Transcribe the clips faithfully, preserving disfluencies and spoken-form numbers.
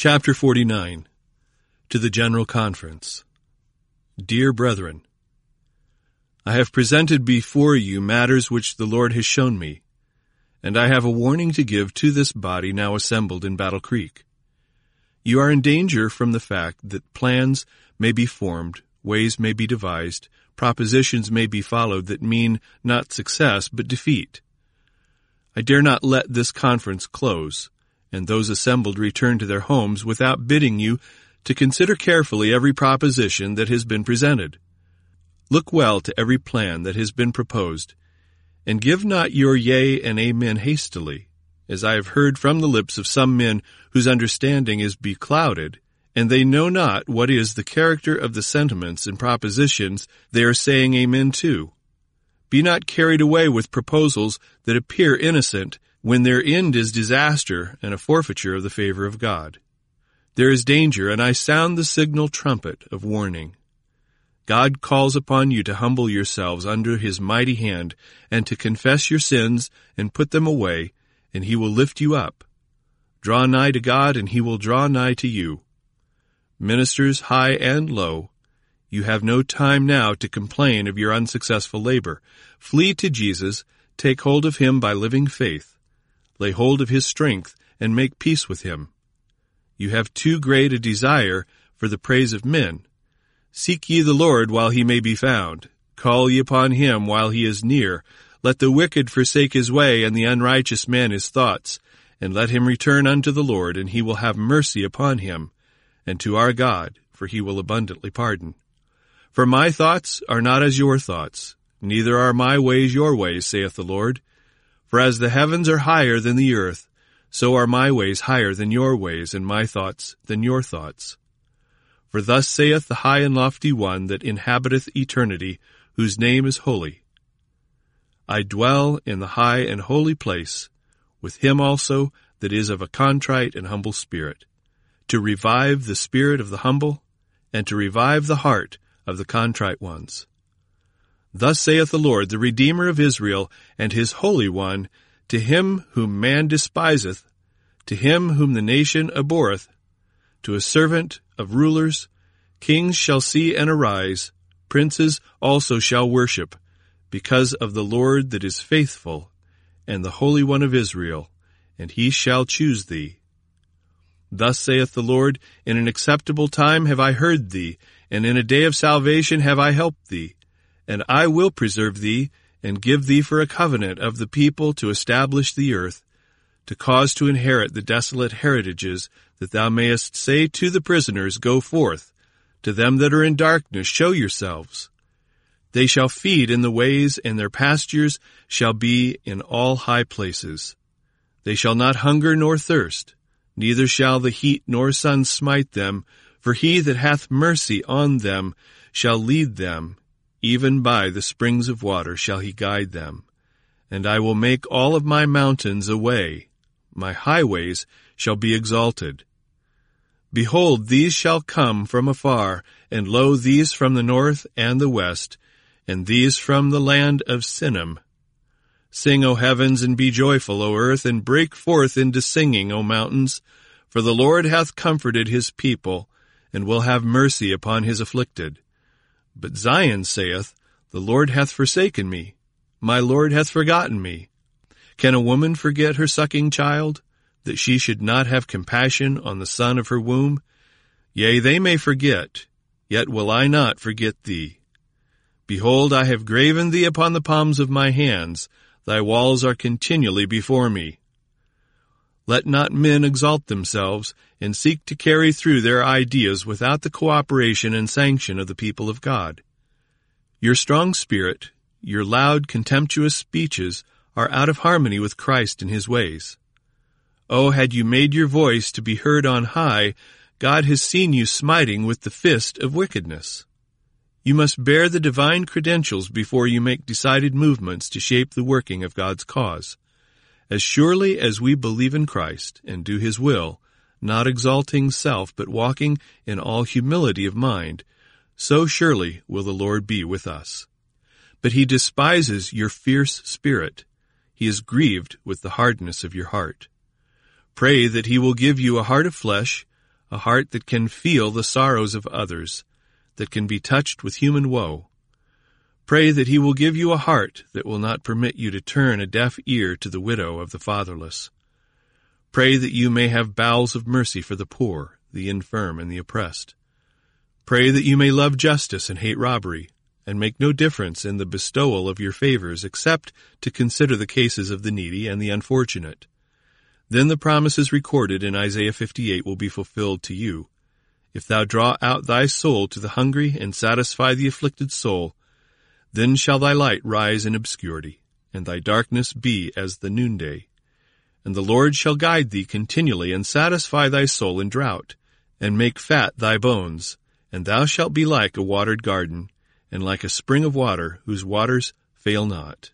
Chapter forty-nine. To the General Conference. Dear Brethren, I have presented before you matters which the Lord has shown me, and I have a warning to give to this body now assembled in Battle Creek. You are in danger from the fact that plans may be formed, ways may be devised, propositions may be followed that mean not success but defeat. I dare not let this conference close, and those assembled return to their homes without bidding you to consider carefully every proposition that has been presented. Look well to every plan that has been proposed, and give not your yea and amen hastily, as I have heard from the lips of some men whose understanding is beclouded, and they know not what is the character of the sentiments and propositions they are saying amen to. Be not carried away with proposals that appear innocent, when their end is disaster and a forfeiture of the favor of God. There is danger, and I sound the signal trumpet of warning. God calls upon you to humble yourselves under his mighty hand, and to confess your sins and put them away, and he will lift you up. Draw nigh to God, and he will draw nigh to you. Ministers high and low, you have no time now to complain of your unsuccessful labor. Flee to Jesus, take hold of him by living faith. Lay hold of his strength, and make peace with him. You have too great a desire for the praise of men. Seek ye the Lord while he may be found. Call ye upon him while he is near. Let the wicked forsake his way, and the unrighteous man his thoughts. And let him return unto the Lord, and he will have mercy upon him, and to our God, for he will abundantly pardon. For my thoughts are not as your thoughts, neither are my ways your ways, saith the Lord. For as the heavens are higher than the earth, so are my ways higher than your ways, and my thoughts than your thoughts. For thus saith the high and lofty one that inhabiteth eternity, whose name is holy. I dwell in the high and holy place, with him also that is of a contrite and humble spirit, to revive the spirit of the humble, and to revive the heart of the contrite ones. Thus saith the Lord, the Redeemer of Israel, and his Holy One, to him whom man despiseth, to him whom the nation abhorreth, to a servant of rulers, kings shall see and arise, princes also shall worship, because of the Lord that is faithful, and the Holy One of Israel, and he shall choose thee. Thus saith the Lord, in an acceptable time have I heard thee, and in a day of salvation have I helped thee. And I will preserve thee, and give thee for a covenant of the people to establish the earth, to cause to inherit the desolate heritages, that thou mayest say to the prisoners, Go forth. To them that are in darkness, show yourselves. They shall feed in the ways, and their pastures shall be in all high places. They shall not hunger nor thirst, neither shall the heat nor sun smite them, for he that hath mercy on them shall lead them. Even by the springs of water shall he guide them. And I will make all of my mountains a way. My highways shall be exalted. Behold, these shall come from afar, and lo, these from the north and the west, and these from the land of Sinim. Sing, O heavens, and be joyful, O earth, and break forth into singing, O mountains. For the Lord hath comforted his people, and will have mercy upon his afflicted. But Zion saith, The Lord hath forsaken me, my Lord hath forgotten me. Can a woman forget her sucking child, that she should not have compassion on the son of her womb? Yea, they may forget, yet will I not forget thee. Behold, I have graven thee upon the palms of my hands, thy walls are continually before me. Let not men exalt themselves, and seek to carry through their ideas without the cooperation and sanction of the people of God. Your strong spirit, your loud, contemptuous speeches are out of harmony with Christ and his ways. Oh, had you made your voice to be heard on high, God has seen you smiting with the fist of wickedness. You must bear the divine credentials before you make decided movements to shape the working of God's cause. As surely as we believe in Christ and do his will, not exalting self but walking in all humility of mind, so surely will the Lord be with us. But he despises your fierce spirit. He is grieved with the hardness of your heart. Pray that he will give you a heart of flesh, a heart that can feel the sorrows of others, that can be touched with human woe. Pray that he will give you a heart that will not permit you to turn a deaf ear to the widow of the fatherless. Pray that you may have bowels of mercy for the poor, the infirm, and the oppressed. Pray that you may love justice and hate robbery, and make no difference in the bestowal of your favors except to consider the cases of the needy and the unfortunate. Then the promises recorded in Isaiah fifty-eight will be fulfilled to you. If thou draw out thy soul to the hungry and satisfy the afflicted soul, then shall thy light rise in obscurity, and thy darkness be as the noonday. And the Lord shall guide thee continually, and satisfy thy soul in drought, and make fat thy bones, and thou shalt be like a watered garden, and like a spring of water, whose waters fail not.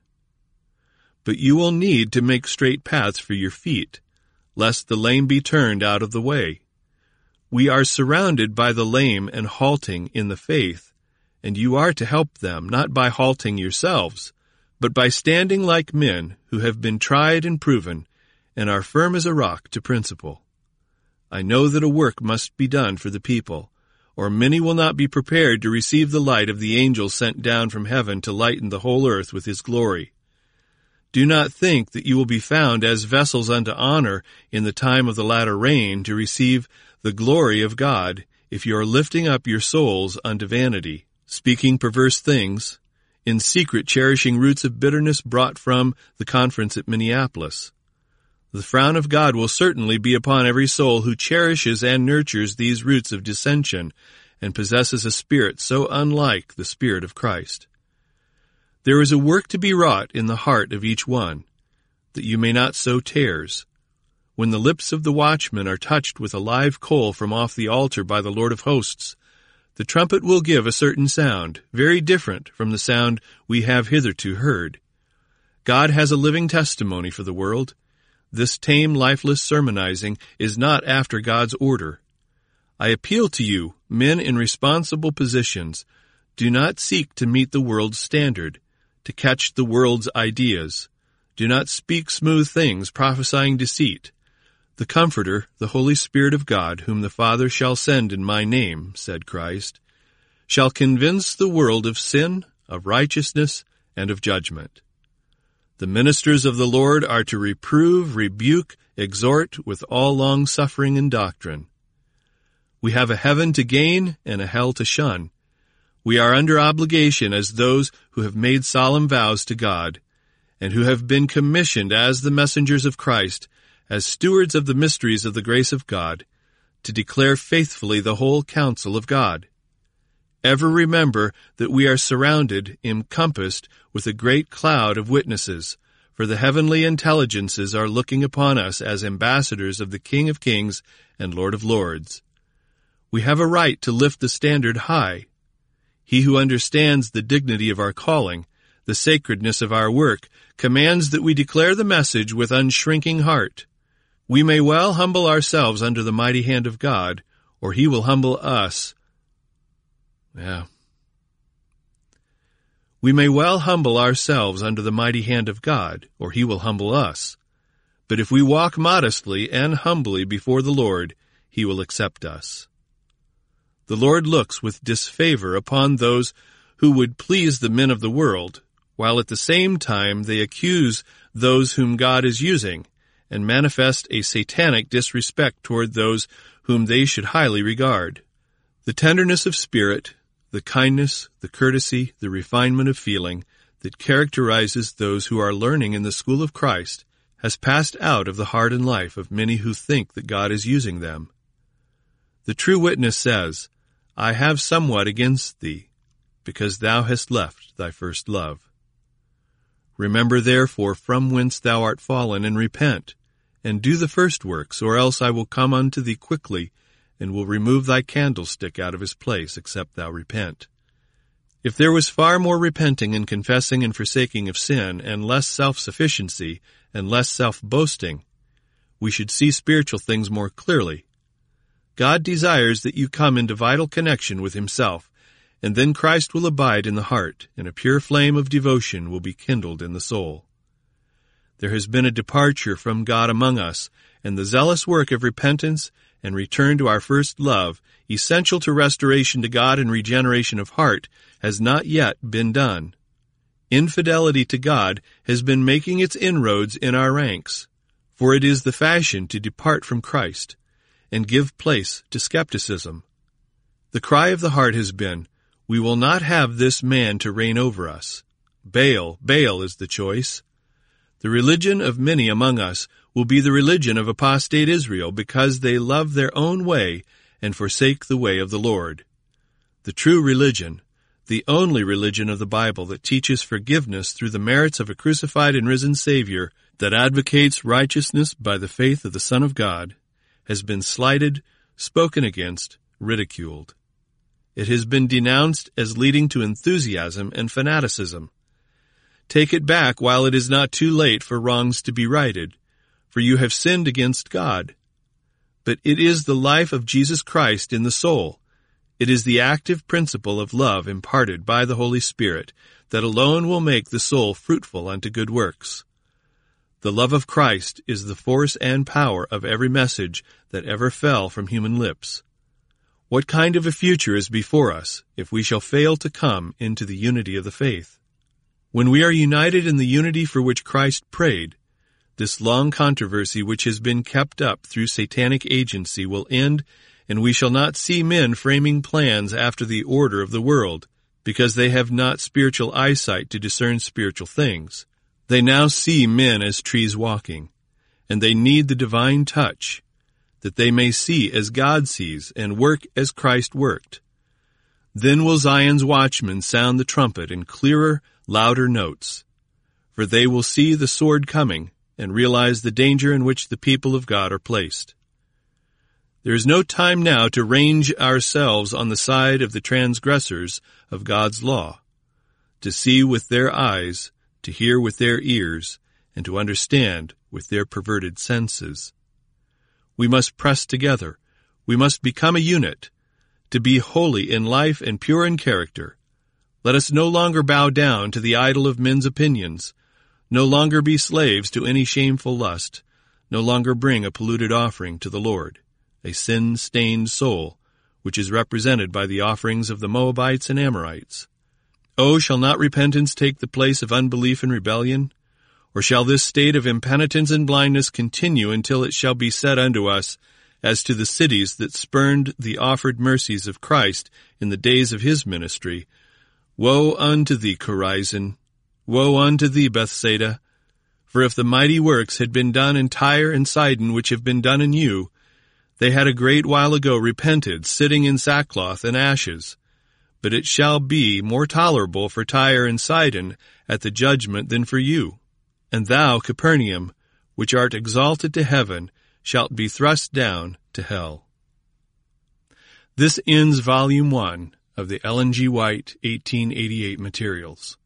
But you will need to make straight paths for your feet, lest the lame be turned out of the way. We are surrounded by the lame and halting in the faith, and you are to help them, not by halting yourselves, but by standing like men who have been tried and proven, and are firm as a rock to principle. I know that a work must be done for the people, or many will not be prepared to receive the light of the angel sent down from heaven to lighten the whole earth with his glory. Do not think that you will be found as vessels unto honor in the time of the latter rain to receive the glory of God, if you are lifting up your souls unto vanity, speaking perverse things, in secret cherishing roots of bitterness brought from the conference at Minneapolis. The frown of God will certainly be upon every soul who cherishes and nurtures these roots of dissension and possesses a spirit so unlike the Spirit of Christ. There is a work to be wrought in the heart of each one, that you may not sow tares. When the lips of the watchman are touched with a live coal from off the altar by the Lord of hosts, the trumpet will give a certain sound, very different from the sound we have hitherto heard. God has a living testimony for the world. This tame, lifeless sermonizing is not after God's order. I appeal to you, men in responsible positions, do not seek to meet the world's standard, to catch the world's ideas. Do not speak smooth things, prophesying deceit. The Comforter, the Holy Spirit of God, whom the Father shall send in my name, said Christ, shall convince the world of sin, of righteousness, and of judgment. The ministers of the Lord are to reprove, rebuke, exhort with all long-suffering and doctrine. We have a heaven to gain and a hell to shun. We are under obligation as those who have made solemn vows to God, and who have been commissioned as the messengers of Christ, as stewards of the mysteries of the grace of God, to declare faithfully the whole counsel of God. Ever remember that we are surrounded, encompassed with a great cloud of witnesses, for the heavenly intelligences are looking upon us as ambassadors of the King of Kings and Lord of Lords. We have a right to lift the standard high. He who understands the dignity of our calling, the sacredness of our work, commands that we declare the message with unshrinking heart. We may well humble ourselves under the mighty hand of God, or he will humble us. Yeah. We may well humble ourselves under the mighty hand of God, or he will humble us. But if we walk modestly and humbly before the Lord, he will accept us. The Lord looks with disfavor upon those who would please the men of the world, while at the same time they accuse those whom God is using, and manifest a satanic disrespect toward those whom they should highly regard. The tenderness of spirit, the kindness, the courtesy, the refinement of feeling that characterizes those who are learning in the school of Christ has passed out of the heart and life of many who think that God is using them. The true witness says, I have somewhat against thee, because thou hast left thy first love. Remember therefore from whence thou art fallen, and repent, and do the first works, or else I will come unto thee quickly, and will remove thy candlestick out of his place, except thou repent. If there was far more repenting and confessing and forsaking of sin, and less self-sufficiency, and less self-boasting, we should see spiritual things more clearly. God desires that you come into vital connection with himself, and then Christ will abide in the heart, and a pure flame of devotion will be kindled in the soul. There has been a departure from God among us, and the zealous work of repentance and return to our first love, essential to restoration to God and regeneration of heart, has not yet been done. Infidelity to God has been making its inroads in our ranks, for it is the fashion to depart from Christ and give place to skepticism. The cry of the heart has been, "We will not have this man to reign over us." Baal, Baal is the choice. The religion of many among us will be the religion of apostate Israel because they love their own way and forsake the way of the Lord. The true religion, the only religion of the Bible that teaches forgiveness through the merits of a crucified and risen Savior, that advocates righteousness by the faith of the Son of God, has been slighted, spoken against, ridiculed. It has been denounced as leading to enthusiasm and fanaticism. Take it back while it is not too late for wrongs to be righted, for you have sinned against God. But it is the life of Jesus Christ in the soul. It is the active principle of love imparted by the Holy Spirit that alone will make the soul fruitful unto good works. The love of Christ is the force and power of every message that ever fell from human lips. What kind of a future is before us if we shall fail to come into the unity of the faith? When we are united in the unity for which Christ prayed, this long controversy which has been kept up through satanic agency will end, and we shall not see men framing plans after the order of the world, because they have not spiritual eyesight to discern spiritual things. They now see men as trees walking, and they need the divine touch, that they may see as God sees and work as Christ worked. Then will Zion's watchmen sound the trumpet in clearer, louder notes, for they will see the sword coming and realize the danger in which the people of God are placed. There is no time now to range ourselves on the side of the transgressors of God's law, to see with their eyes, to hear with their ears, and to understand with their perverted senses. We must press together. We must become a unit, to be holy in life and pure in character. Let us no longer bow down to the idol of men's opinions, no longer be slaves to any shameful lust, no longer bring a polluted offering to the Lord, a sin-stained soul, which is represented by the offerings of the Moabites and Amorites. Oh, shall not repentance take the place of unbelief and rebellion? Or shall this state of impenitence and blindness continue until it shall be said unto us, as to the cities that spurned the offered mercies of Christ in the days of his ministry, Woe unto thee, Chorazin! Woe unto thee, Bethsaida! For if the mighty works had been done in Tyre and Sidon which have been done in you, they had a great while ago repented, sitting in sackcloth and ashes. But it shall be more tolerable for Tyre and Sidon at the judgment than for you. And thou, Capernaum, which art exalted to heaven, shalt be thrust down to hell. This ends Volume one of the Ellen G. White eighteen eighty-eight materials.